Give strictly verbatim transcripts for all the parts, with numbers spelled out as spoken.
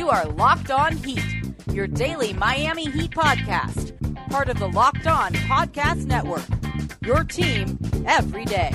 You are Locked On Heat, your daily Miami Heat podcast. Part of the Locked On Podcast Network, your team every day.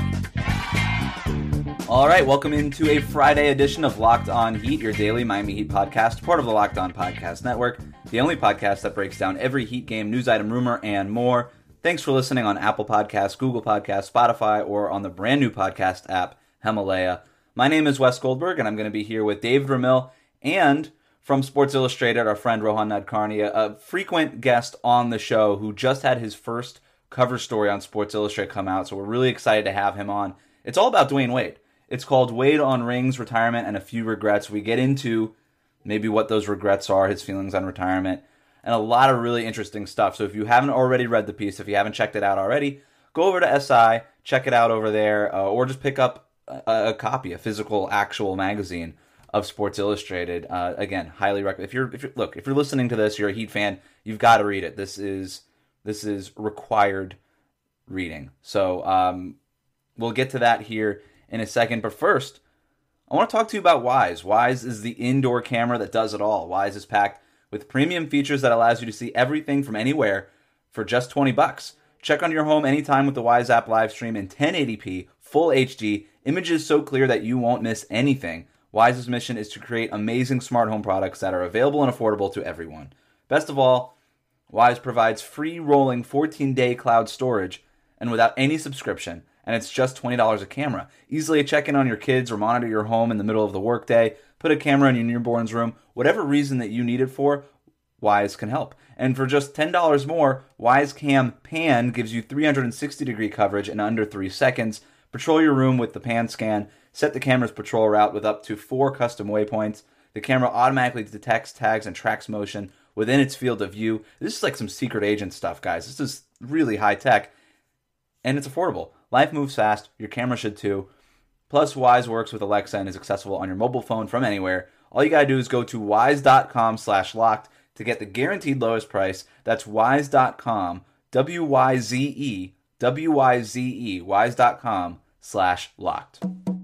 All right, welcome into a Friday edition of Locked On Heat, your daily Miami Heat podcast, part of the Locked On Podcast Network, the only podcast that breaks down every Heat game, news item, rumor, and more. Thanks for listening on Apple Podcasts, Google Podcasts, Spotify, or on the brand new podcast app, Himalaya. My name is Wes Goldberg, and I'm going to be here with David Ramil and from Sports Illustrated, our friend Rohan Nadkarni, a frequent guest on the show who just had his first cover story on Sports Illustrated come out, so we're really excited to have him on. It's all about Dwyane Wade. It's called Wade on Rings, Retirement, and a Few Regrets. We get into maybe what those regrets are, his feelings on retirement, and a lot of really interesting stuff. So if you haven't already read the piece, if you haven't checked it out already, go over to S I, check it out over there, uh, or just pick up a, a copy, a physical, actual magazine of Sports Illustrated. Uh, again, highly recommend. If you're, if you're, look, if you're listening to this, you're a Heat fan, you've got to read it. This is this is required reading. So um, we'll get to that here in a second. But first, I want to talk to you about Wyze. Wyze is the indoor camera that does it all. Wyze is packed with premium features that allows you to see everything from anywhere for just twenty bucks. Check on your home anytime with the Wyze app live stream in ten eighty p, full H D, images so clear that you won't miss anything. Wyze's mission is to create amazing smart home products that are available and affordable to everyone. Best of all, Wyze provides free rolling fourteen-day cloud storage and without any subscription, and it's just twenty dollars a camera. Easily check in on your kids or monitor your home in the middle of the workday. Put a camera in your newborn's room. Whatever reason that you need it for, Wyze can help. And for just ten dollars more, Wyze Cam Pan gives you three hundred sixty degree coverage in under three seconds. Patrol your room with the pan scan. Set the camera's patrol route with up to four custom waypoints. The camera automatically detects, tags, and tracks motion within its field of view. This is like some secret agent stuff, guys. This is really high tech. And it's affordable. Life moves fast. Your camera should too. Plus, Wyze works with Alexa and is accessible on your mobile phone from anywhere. All you gotta do is go to wyze.com slash locked to get the guaranteed lowest price. That's wyze dot com, W Y Z E, W Y Z E, wyze.com slash locked.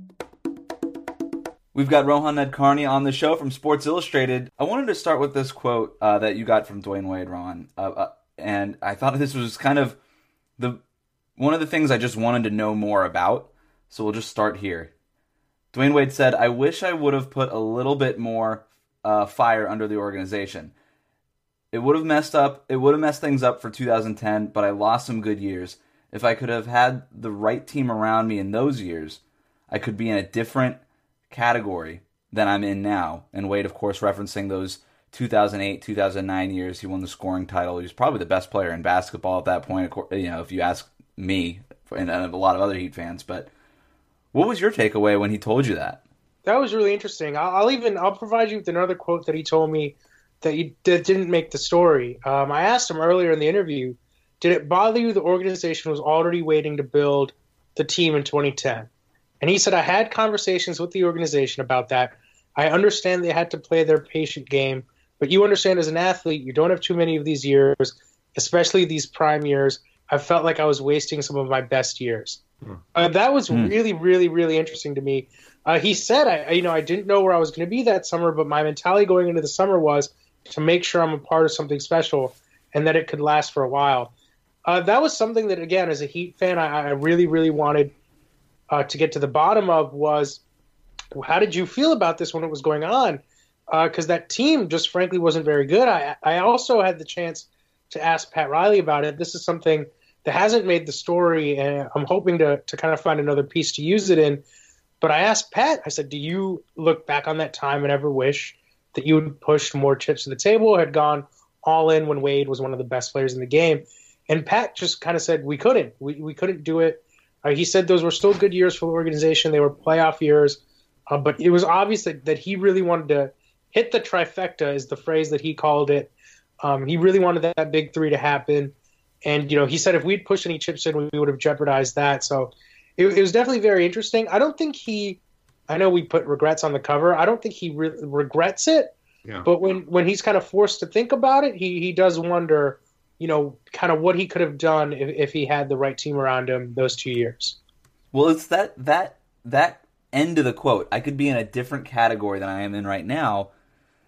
We've got Rohan Nadkarni on the show from Sports Illustrated. I wanted to start with this quote uh, that you got from Dwyane Wade, Rohan. Uh, uh, and I thought this was kind of the one of the things I just wanted to know more about. So we'll just start here. Dwyane Wade said, "I wish I would have put a little bit more uh, fire under the organization. It would have messed up. It would have messed things up for two thousand ten, but I lost some good years. If I could have had the right team around me in those years, I could be in a different category than I'm in now." And Wade, of course, referencing those two thousand eight, two thousand nine years. He won the scoring title. He was probably the best player in basketball at that point, you know, if you ask me and a lot of other Heat fans. But what was your takeaway when he told you that? That was really interesting. I'll, I'll even I'll provide you with another quote that he told me that, you, that didn't make the story. Um, I asked him earlier in the interview, did it bother you the organization was already waiting to build the team in twenty ten? And he said, I had conversations with the organization about that. I understand they had to play their patient game, but you understand as an athlete, you don't have too many of these years, especially these prime years. I felt like I was wasting some of my best years. Hmm. Uh, that was hmm. really, really, really interesting to me. Uh, he said, I, you know, I didn't know where I was going to be that summer, but my mentality going into the summer was to make sure I'm a part of something special and that it could last for a while. Uh, that was something that, again, as a Heat fan, I, I really, really wanted Uh, to get to the bottom of was, how did you feel about this when it was going on? Because uh, that team just frankly wasn't very good. I, I also had the chance to ask Pat Riley about it. This is something that hasn't made the story, and I'm hoping to, to kind of find another piece to use it in. But I asked Pat, I said, do you look back on that time and ever wish that you had pushed more chips to the table, had gone all in when Wade was one of the best players in the game? And Pat just kind of said, we couldn't. We, we couldn't do it. Uh, he said those were still good years for the organization. They were playoff years. Uh, but it was obvious that, that he really wanted to hit the trifecta, is the phrase that he called it. Um, he really wanted that, that big three to happen. And, you know, he said if we'd pushed any chips in, we would have jeopardized that. So it, it was definitely very interesting. I don't think he – I know we put regrets on the cover. I don't think he re- regrets it. Yeah. But when, when he's kind of forced to think about it, he, he does wonder – you know, kind of what he could have done if, if he had the right team around him those two years. Well, it's that that that end of the quote, I could be in a different category than I am in right now.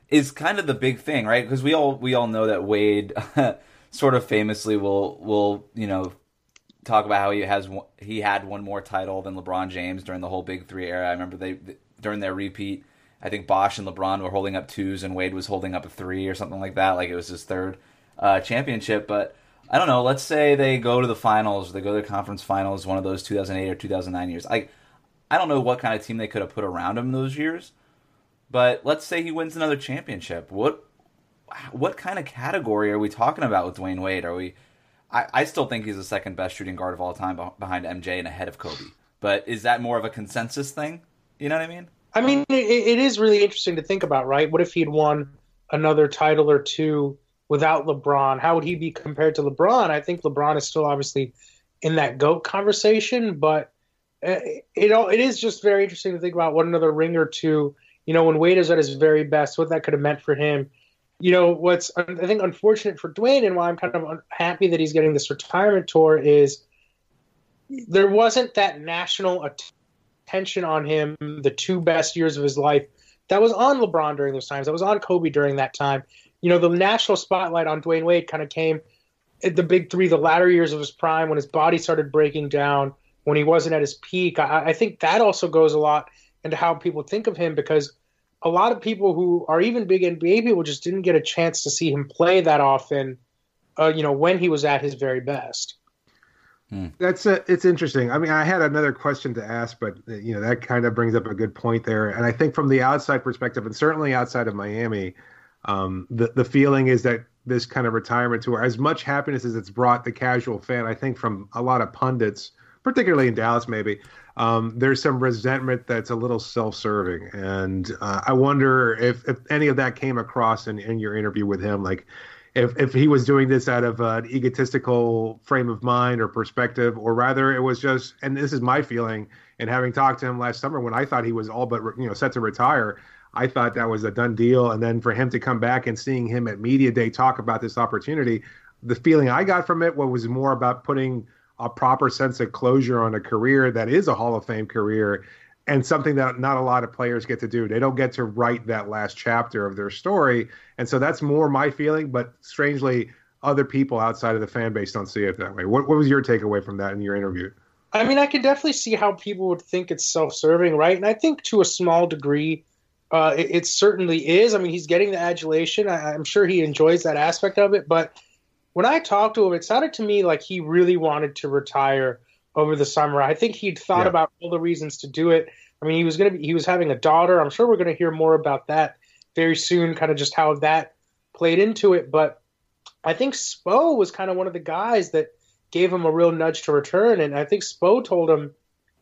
is kind of the big thing, right? Because we all we all know that Wade sort of famously will will you know talk about how he has he had one more title than LeBron James during the whole Big Three era. I remember they during their repeat, I think Bosh and LeBron were holding up twos and Wade was holding up a three or something like that. Like it was his third uh, championship. But I don't know. Let's say they go to the finals, or they go to the conference finals, one of those two thousand eight or two thousand nine years. I I don't know what kind of team they could have put around him those years. But let's say he wins another championship. What what kind of category are we talking about with Dwayne Wade? Are we? I, I still think he's the second best shooting guard of all time behind M J and ahead of Kobe. But is that more of a consensus thing? You know what I mean? I mean, it, it is really interesting to think about, right? What if he'd won another title or two without LeBron? How would he be compared to LeBron? I think LeBron is still obviously in that GOAT conversation, but it, it, it is just very interesting to think about what another ring or two. You know, when Wade is at his very best, what that could have meant for him. You know, what's, I think, unfortunate for Dwayne and why I'm kind of happy that he's getting this retirement tour is there wasn't that national attention on him the two best years of his life that was on LeBron during those times, that was on Kobe during that time. You know, the national spotlight on Dwayne Wade kind of came at the Big Three, the latter years of his prime, when his body started breaking down, when he wasn't at his peak. I, I think that also goes a lot into how people think of him, because a lot of people who are even big N B A people just didn't get a chance to see him play that often, uh, you know, when he was at his very best. Hmm. That's a, it's interesting. I mean, I had another question to ask, but you know, that kind of brings up a good point there. And I think from the outside perspective, and certainly outside of Miami, um, the, the feeling is that this kind of retirement tour, as much happiness as it's brought the casual fan, I think from a lot of pundits, particularly in Dallas, maybe, Um, there's some resentment that's a little self-serving. And uh, I wonder if, if any of that came across in, in your interview with him, like if, if he was doing this out of an egotistical frame of mind or perspective, or rather it was just, and this is my feeling, and having talked to him last summer when I thought he was all but, you know, set to retire, I thought that was a done deal. And then for him to come back and seeing him at Media Day talk about this opportunity, the feeling I got from it was more about putting a proper sense of closure on a career that is a Hall of Fame career, and something that not a lot of players get to do. They don't get to write that last chapter of their story. And so that's more my feeling, but strangely, other people outside of the fan base don't see it that way. What, what was your takeaway from that in your interview? I mean, I can definitely see how people would think it's self-serving, right? And I think to a small degree, uh, it, it certainly is. I mean, he's getting the adulation. I, I'm sure he enjoys that aspect of it, but when I talked to him, it sounded to me like he really wanted to retire over the summer. I think he'd thought yeah. about all the reasons to do it. I mean, he was going to be, he was having a daughter. I'm sure we're going to hear more about that very soon, kind of just how that played into it. But I think Spo was kind of one of the guys that gave him a real nudge to return. And I think Spo told him,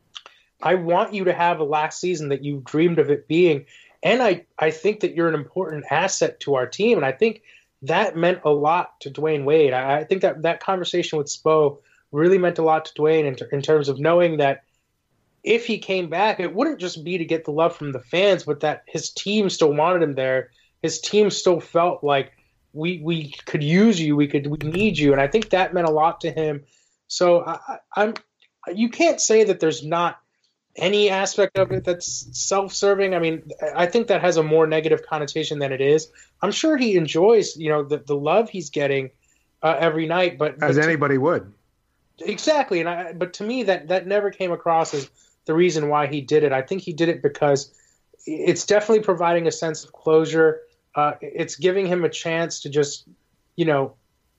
I want you to have a last season that you dreamed of it being. And I, I think that you're an important asset to our team. And I think that meant a lot to Dwayne Wade. I, I think that that conversation with Spo really meant a lot to Dwayne in, ter- in terms of knowing that if he came back, it wouldn't just be to get the love from the fans, but that his team still wanted him there. His team still felt like we we could use you, we could we need you, and I think that meant a lot to him. So I, I'm you can't say that there's not any aspect of it that's self-serving. I mean, I think that has a more negative connotation than it is. I'm sure he enjoys, you know, the, the love he's getting uh, every night, but as but anybody to, would. Exactly. And I, but to me, that, that never came across as the reason why he did it. I think he did it because it's definitely providing a sense of closure. Uh, it's giving him a chance to just, you know,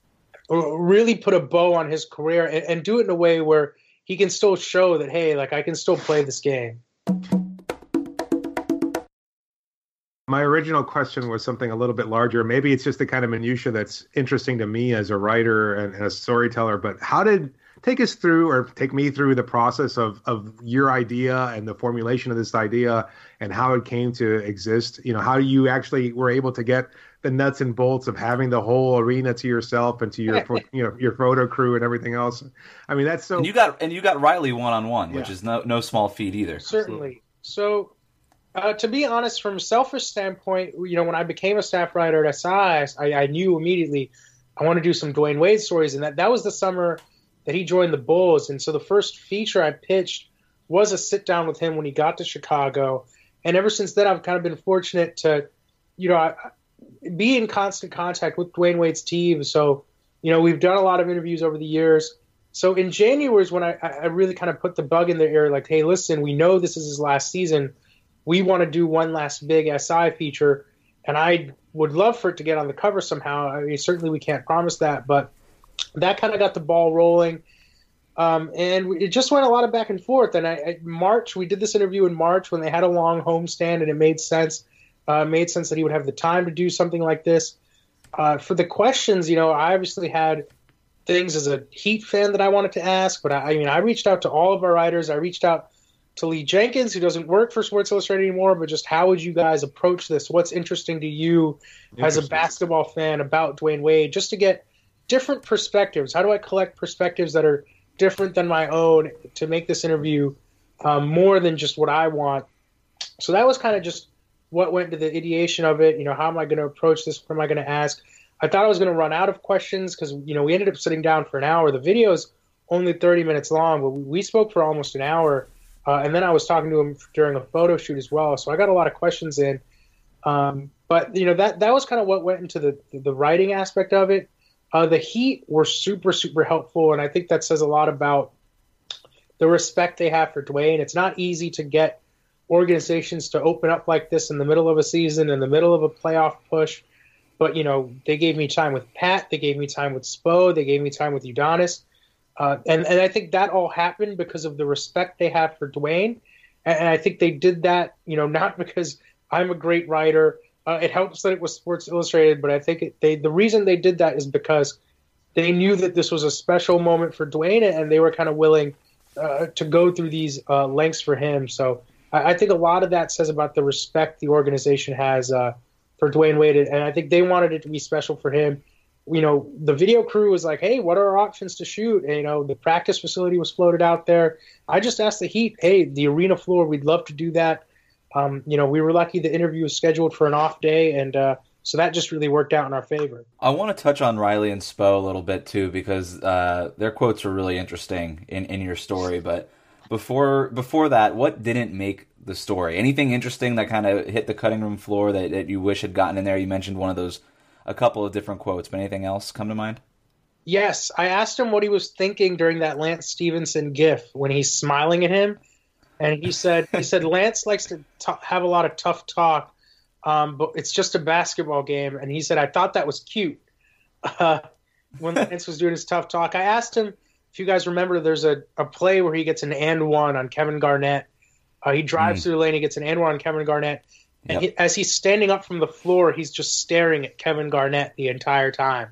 really put a bow on his career and, and do it in a way where he can still show that, hey, like I can still play this game. My original question was something a little bit larger. Maybe it's just the kind of minutia that's interesting to me as a writer and, and a storyteller. But how did take us through, or take me through the process of of your idea and the formulation of this idea and how it came to exist? You know, how you actually were able to get the nuts and bolts of having the whole arena to yourself and to your you know your photo crew and everything else. I mean, that's so. And you got and you got Riley one on one, which is no no small feat either. Certainly. So. Uh, to be honest, from a selfish standpoint, you know, when I became a staff writer at S I, I, I knew immediately I want to do some Dwayne Wade stories, and that, that was the summer that he joined the Bulls. And so the first feature I pitched was a sit-down with him when he got to Chicago. And ever since then, I've kind of been fortunate to, you know, I, be in constant contact with Dwayne Wade's team. So, you know, we've done a lot of interviews over the years. So in January is when I, I really kind of put the bug in their ear, like, hey, listen, we know this is his last season. We want to do one last big S I feature, and I would love for it to get on the cover somehow. I mean, certainly we can't promise that, but that kind of got the ball rolling. Um, and it just went a lot of back and forth. And I, I, March, we did this interview in March when they had a long homestand, and it made sense. Uh, made sense that he would have the time to do something like this. Uh, for the questions, you know, I obviously had things as a Heat fan that I wanted to ask, but I, I mean, I reached out to all of our writers. I reached out to Lee Jenkins, who doesn't work for Sports Illustrated anymore, but just how would you guys approach this? What's interesting to you as a basketball fan about Dwayne Wade, just to get different perspectives? How do I collect perspectives that are different than my own to make this interview um, more than just what I want? So that was kind of just what went into the ideation of it. You know, how am I going to approach this? What am I going to ask? I thought I was going to run out of questions because, you know, we ended up sitting down for an hour. The video is only thirty minutes long, but we spoke for almost an hour. Uh, and then I was talking to him during a photo shoot as well. So I got a lot of questions in. Um, but, you know, that, that was kind of what went into the, the writing aspect of it. Uh, the Heat were super, super helpful. And I think that says a lot about the respect they have for Dwayne. It's not easy to get organizations to open up like this in the middle of a season, in the middle of a playoff push. But, you know, they gave me time with Pat. They gave me time with Spo. They gave me time with Udonis. Uh, and, and I think that all happened because of the respect they have for Dwayne. And, and I think they did that, you know, not because I'm a great writer. Uh, it helps that it was Sports Illustrated, but I think it, they the reason they did that is because they knew that this was a special moment for Dwayne, and they were kind of willing uh, to go through these uh, lengths for him. So I, I think a lot of that says about the respect the organization has uh, for Dwayne Wade, and I think they wanted it to be special for him. You know, the video crew was like, hey, what are our options to shoot? And, you know, the practice facility was floated out there. I just asked the Heat, hey, the arena floor, we'd love to do that. Um, you know, we were lucky the interview was scheduled for an off day, and uh, so that just really worked out in our favor. I want to touch on Riley and Spo a little bit, too, because uh, their quotes are really interesting in, in your story. But before before that, what didn't make the story? Anything interesting that kind of hit the cutting room floor that, that you wish had gotten in there? You mentioned one of those, a couple of different quotes, but anything else come to mind? Yes, I asked him what he was thinking during that Lance Stevenson gif when he's smiling at him, and he said he said Lance likes to t- have a lot of tough talk, um, but it's just a basketball game. And he said, I thought that was cute uh, when Lance was doing his tough talk. I asked him, if you guys remember, there's a, a play where he gets an and one on Kevin Garnett. Uh, he drives mm. through the lane, he gets an and one on Kevin Garnett. And yep. he, as he's standing up from the floor, he's just staring at Kevin Garnett the entire time.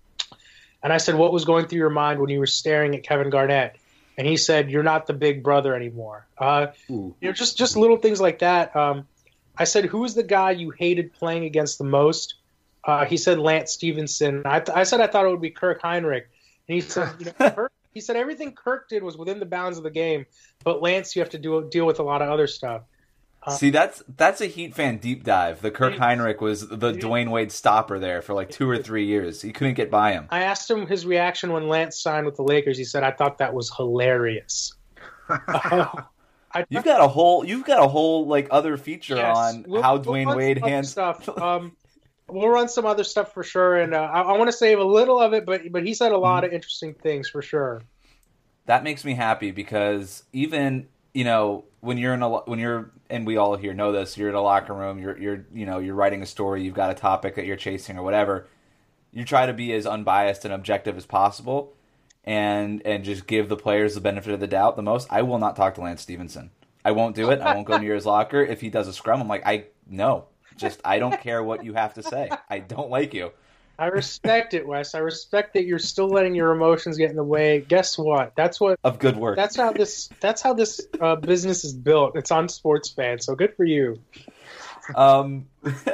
And I said, what was going through your mind when you were staring at Kevin Garnett? And he said, you're not the big brother anymore. Uh, you know, just, just little things like that. Um, I said, who was the guy you hated playing against the most? Uh, he said, Lance Stevenson. I, th- I said I thought it would be Kirk Heinrich. And he said, you know, Kirk, he said everything Kirk did was within the bounds of the game, but Lance, you have to do deal with a lot of other stuff. Uh, See, that's that's a Heat fan deep dive. The Kirk Heinrich was the Dwayne Wade stopper there for like two or three years. He couldn't get by him. I asked him his reaction when Lance signed with the Lakers. He said, I thought that was hilarious. uh, I, you've got a whole you've got a whole like other feature yes, on we'll, how we'll Dwayne Wade hands stuff. Um, we'll run some other stuff for sure, and uh, I, I want to save a little of it, but but he said a lot of interesting things for sure. That makes me happy because even you know when you're in a when you're and we all here know this, you're in a locker room, you're you're you know you're writing a story, you've got a topic that you're chasing or whatever. You try to be as unbiased and objective as possible, and and just give the players the benefit of the doubt the most. I will not talk to Lance Stevenson. I won't do it. I won't go near his locker. If he does a scrum, I'm like, I no, just I don't care what you have to say. I don't like you. I respect it, Wes. I respect that you're still letting your emotions get in the way. Guess what? That's what of good work. That's how this. That's how this uh, business is built. It's on Sports Fans, so good for you. Um,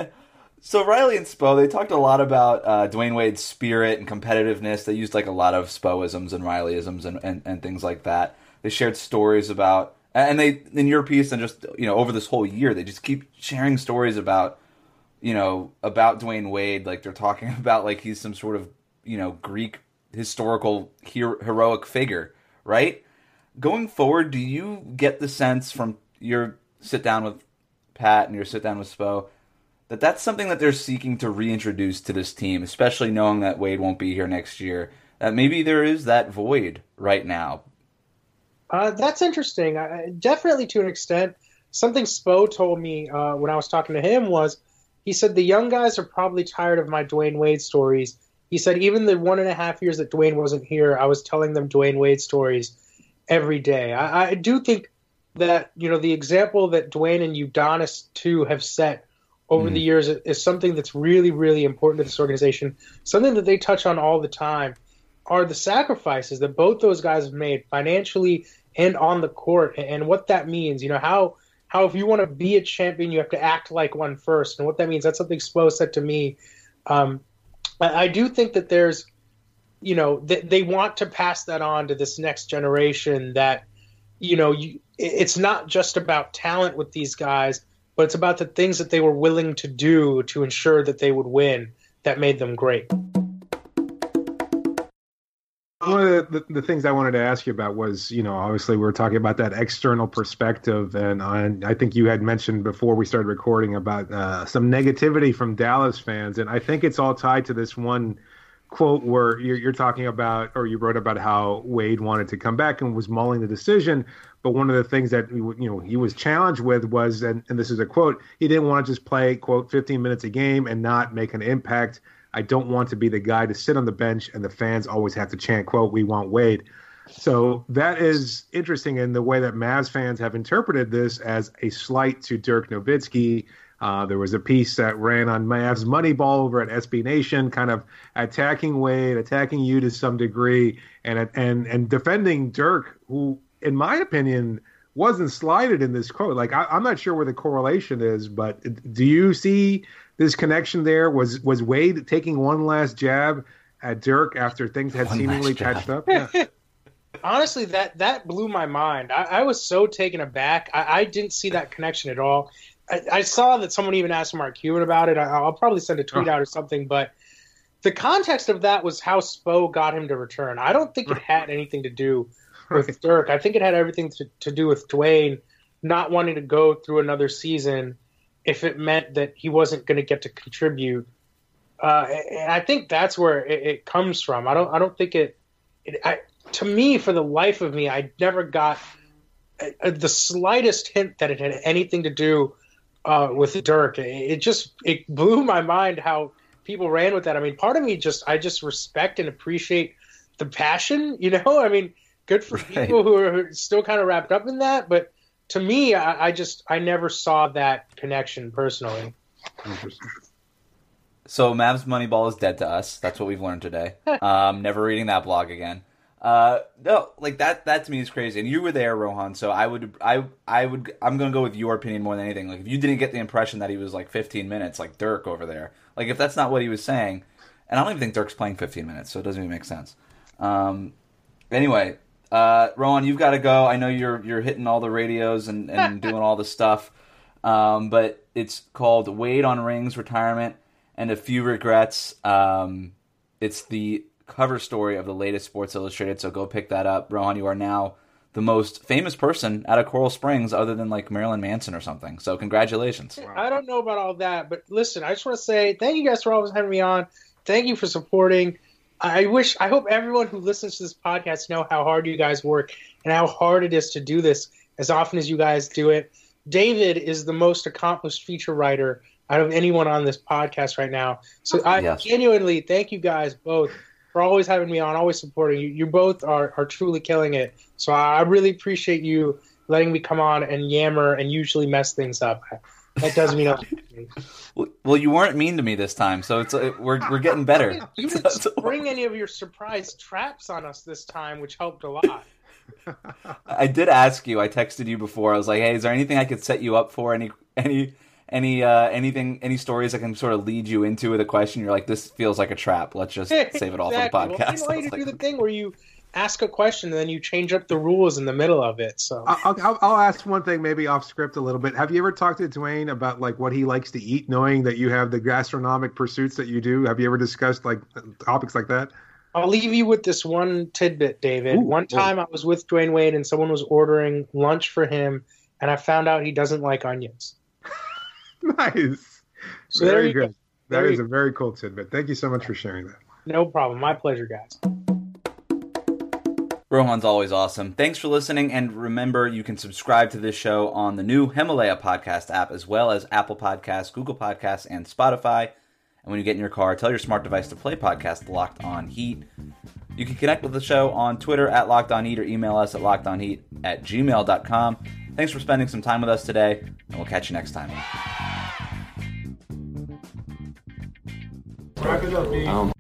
so Riley and Spo, they talked a lot about uh, Dwayne Wade's spirit and competitiveness. They used like a lot of Spoisms and Rileyisms and, and, and things like that. They shared stories about, and they in your piece and just you know over this whole year, they just keep sharing stories about. You know, about Dwayne Wade, like they're talking about like he's some sort of, you know, Greek historical hero- heroic figure, right? Going forward, do you get the sense from your sit down with Pat and your sit down with Spo that that's something that they're seeking to reintroduce to this team, especially knowing that Wade won't be here next year. That maybe there is that void right now. Uh, that's interesting. I, definitely to an extent. Something Spo told me uh, when I was talking to him was, he said, the young guys are probably tired of my Dwayne Wade stories. He said, even the one and a half years that Dwayne wasn't here, I was telling them Dwayne Wade stories every day. I, I do think that, you know, the example that Dwayne and Udonis, too, have set over mm. the years is something that's really, really important to this organization. Something that they touch on all the time are the sacrifices that both those guys have made financially and on the court, and what that means. You know, how how if you want to be a champion, you have to act like one first, and what that means. That's something Spo said to me. Um, I, I do think that there's, you know, they, they want to pass that on to this next generation. That, you know, you, it's not just about talent with these guys, but it's about the things that they were willing to do to ensure that they would win that made them great. One of the, the, the things I wanted to ask you about was, you know, obviously we were talking about that external perspective, and on, I think you had mentioned before we started recording about uh, some negativity from Dallas fans, and I think it's all tied to this one quote where you're, you're talking about, or you wrote about how Wade wanted to come back and was mulling the decision, but one of the things that, you know, he was challenged with was, and, and this is a quote, he didn't want to just play, quote, fifteen minutes a game and not make an impact. I don't want to be the guy to sit on the bench and the fans always have to chant, quote, we want Wade. So that is interesting in the way that Mavs fans have interpreted this as a slight to Dirk Nowitzki. Uh, there was a piece that ran on Mavs Moneyball over at S B Nation, kind of attacking Wade, attacking you to some degree, and and and defending Dirk, who, in my opinion, wasn't slighted in this quote. Like, I, I'm not sure where the correlation is, but do you see this connection there? Was was Wade taking one last jab at Dirk after things had one seemingly patched up? Yeah. Honestly, that, that blew my mind. I, I was so taken aback. I, I didn't see that connection at all. I, I saw that someone even asked Mark Cuban about it. I, I'll probably send a tweet oh. out or something, but the context of that was how Spo got him to return. I don't think it had anything to do with right. Dirk. I think it had everything to, to do with Dwayne not wanting to go through another season if it meant that he wasn't going to get to contribute. Uh, and I think that's where it, it comes from. I don't I don't think it, it I, to me, for the life of me, I never got a, a, the slightest hint that it had anything to do uh, with Dirk. It, it just, it blew my mind how people ran with that. I mean, part of me just, I just respect and appreciate the passion, you know? I mean, good for right. people who are still kind of wrapped up in that, but to me, I, I just, I never saw that connection personally. Interesting. So Mavs Moneyball is dead to us. That's what we've learned today. Um, never reading that blog again. Uh, no, like that, that to me is crazy. And you were there, Rohan. So I would, I, I would, I'm going to go with your opinion more than anything. Like if you didn't get the impression that he was like fifteen minutes, like Dirk over there, like if that's not what he was saying, and I don't even think Dirk's playing fifteen minutes, so it doesn't even make sense. Um, anyway, uh, Rohan, you've got to go. I know you're, you're hitting all the radios and, and doing all the stuff. Um, but it's called Wade on Rings Retirement and a Few Regrets. Um, it's the cover story of the latest Sports Illustrated, so go pick that up. Rohan, you are now the most famous person out of Coral Springs other than like Marilyn Manson or something, so congratulations. Wow. I don't know about all that, but listen, I just want to say thank you guys for always having me on. Thank you for supporting. I wish, I hope everyone who listens to this podcast know how hard you guys work and how hard it is to do this as often as you guys do it. David is the most accomplished feature writer out of anyone on this podcast right now, so I yes. genuinely thank you guys both for always having me on, always supporting you. You both are, are truly killing it. So I really appreciate you letting me come on and yammer and usually mess things up. That does mean nothing to me. Well, you weren't mean to me this time, so it's uh, we're we're getting better. You didn't spring any of your surprise traps on us this time, which helped a lot. I did ask you. I texted you before. I was like, "Hey, is there anything I could set you up for? Any any any uh, anything any stories I can sort of lead you into with a question?" You're like, "This feels like a trap. Let's just save it all exactly. for the podcast." Well, I want you to like, do the thing where you ask a question and then you change up the rules in the middle of it. So I'll, I'll, I'll ask one thing, maybe off script a little bit. Have you ever talked to Dwayne about like what he likes to eat, knowing that you have the gastronomic pursuits that you do? Have you ever discussed like topics like that? I'll leave you with this one tidbit, David. Ooh, one time ooh. I was with Dwayne Wade and someone was ordering lunch for him, and I found out he doesn't like onions. Nice. So there very you good. go. That There is you- a very cool tidbit. Thank you so much for sharing that. No problem. My pleasure, guys. Rohan's always awesome. Thanks for listening, and remember, you can subscribe to this show on the new Himalaya podcast app, as well as Apple Podcasts, Google Podcasts, and Spotify. And when you get in your car, tell your smart device to play podcast Locked On Heat. You can connect with the show on Twitter at Locked On Heat or email us at lockedonheat at gmail dot com. Thanks for spending some time with us today, and we'll catch you next time. Wrap it up, Dave. Um,